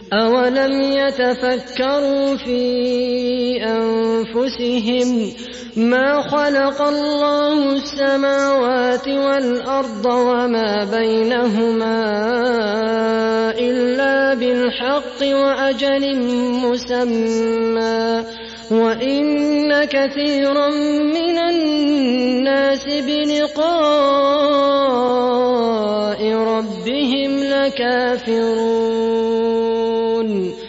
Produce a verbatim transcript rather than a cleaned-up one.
أولم يتفكروا في أنفسهم ما خلق الله السماوات والأرض وما بينهما إلا بالحق وأجل مسمى وإن كثيرا من الناس بلقاء ربهم لكافرون